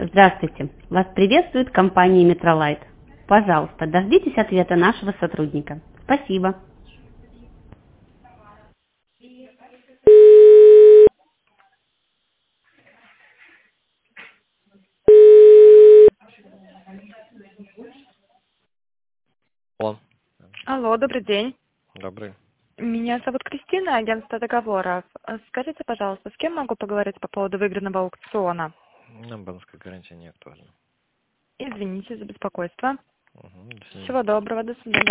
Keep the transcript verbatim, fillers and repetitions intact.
Здравствуйте. Вас приветствует компания Метролайт. Пожалуйста, дождитесь ответа нашего сотрудника. Спасибо. Алло, Алло, добрый день. добрый. Меня зовут Кристина, агентство договоров. Э, Скажите, пожалуйста, с кем могу поговорить по поводу выигранного аукциона? Нам банковской гарантии не актуально. Извините за беспокойство. Угу, до свидания. Всего доброго, до свидания.